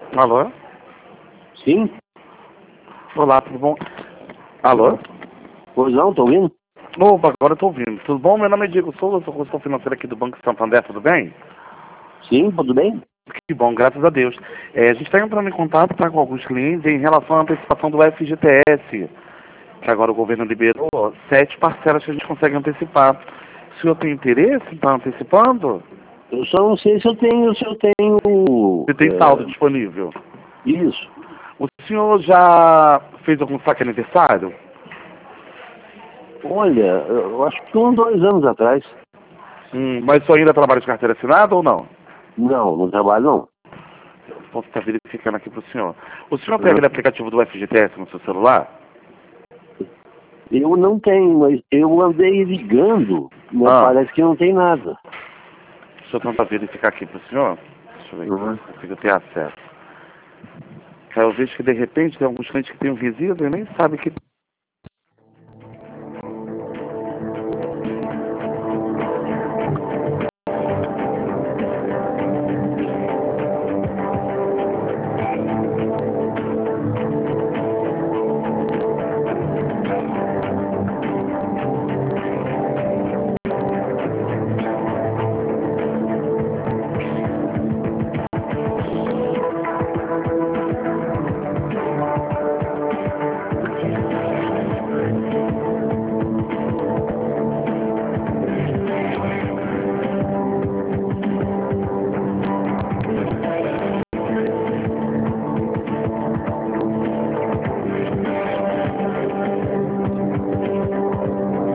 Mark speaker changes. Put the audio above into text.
Speaker 1: Alô?
Speaker 2: Sim?
Speaker 1: Olá, tudo bom? Alô?
Speaker 2: Pois não, tô ouvindo?
Speaker 1: Opa, agora eu tô ouvindo. Tudo bom? Meu nome é Diego Souza, sou consultor financeiro aqui do Banco Santander, tudo bem?
Speaker 2: Sim, tudo bem?
Speaker 1: Que bom, graças a Deus. A gente está entrando em contato com alguns clientes em relação à antecipação do FGTS, que agora o governo liberou 7 parcelas que a gente consegue antecipar. O senhor tem interesse em estar antecipando?
Speaker 2: Eu só não sei se eu tenho,
Speaker 1: Você tem saldo disponível?
Speaker 2: isso.
Speaker 1: O senhor já fez algum saque aniversário?
Speaker 2: Olha, eu acho que uns 2 anos atrás.
Speaker 1: Mas o senhor ainda trabalha de carteira assinada ou não?
Speaker 2: Não, não trabalho não.
Speaker 1: Posso estar verificando aqui para o senhor. O senhor tem aquele aplicativo do FGTS no seu celular?
Speaker 2: Eu não tenho, mas eu andei ligando, mas parece que não tem nada.
Speaker 1: Deixa eu tentar verificar aqui para o senhor. Deixa eu ver aqui se eu consigo ter acesso. Eu vejo que de repente tem alguns clientes que têm um resíduo e nem sabe que